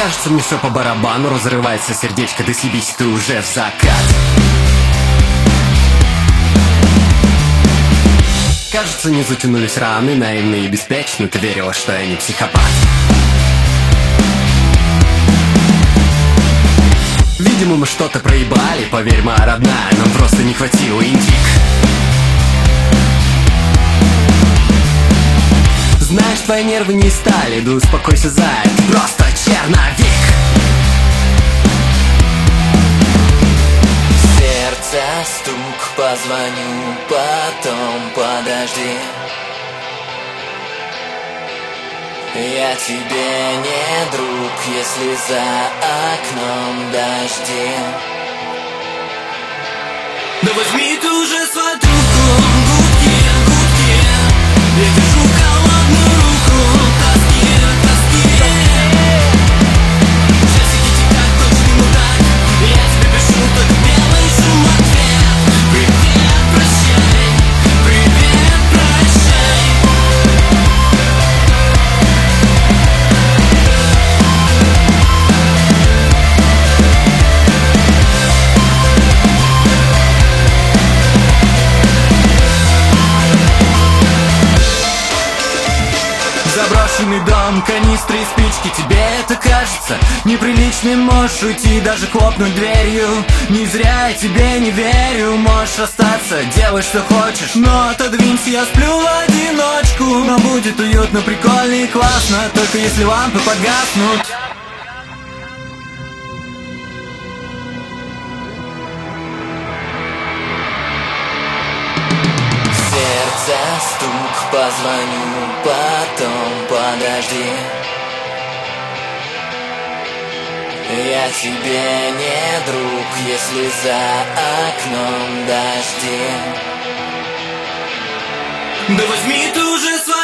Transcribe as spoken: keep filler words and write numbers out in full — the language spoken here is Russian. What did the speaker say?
Кажется, мне все по барабану, разрывается сердечко, да съебись ты уже в закат. Кажется, не затянулись раны, наивные и беспечны. Ты верила, что я не психопат. Видимо, мы что-то проебали, поверь, моя родная, нам просто не хватило индик. Знаешь, твои нервы не стали, да успокойся, заяц, ты просто черновик. Сердце стук, позвоню, потом подожди. Я тебе не друг, если за окном дожди. Да возьми ты уже свою трубку, гудки, гудки. Я держу холодную руку, тоски, тоски. Сейчас идите как точный мудак. Я тебе пишу только белый шум в ответ. Привет, прощай, привет, прощай. Заброшенный дом, канистры и спички. Тебе это кажется неприличным? Можешь уйти, даже хлопнуть дверью. Не зря я тебе не верю. Можешь остаться, делай что хочешь, но отодвинься, я сплю в одиночку. Нам будет уютно, прикольно и классно, только если лампы погаснут. Сердце стук, позвоню, потом подожди. Я тебе не друг, если за окном дожди. Да возьми ты уже свою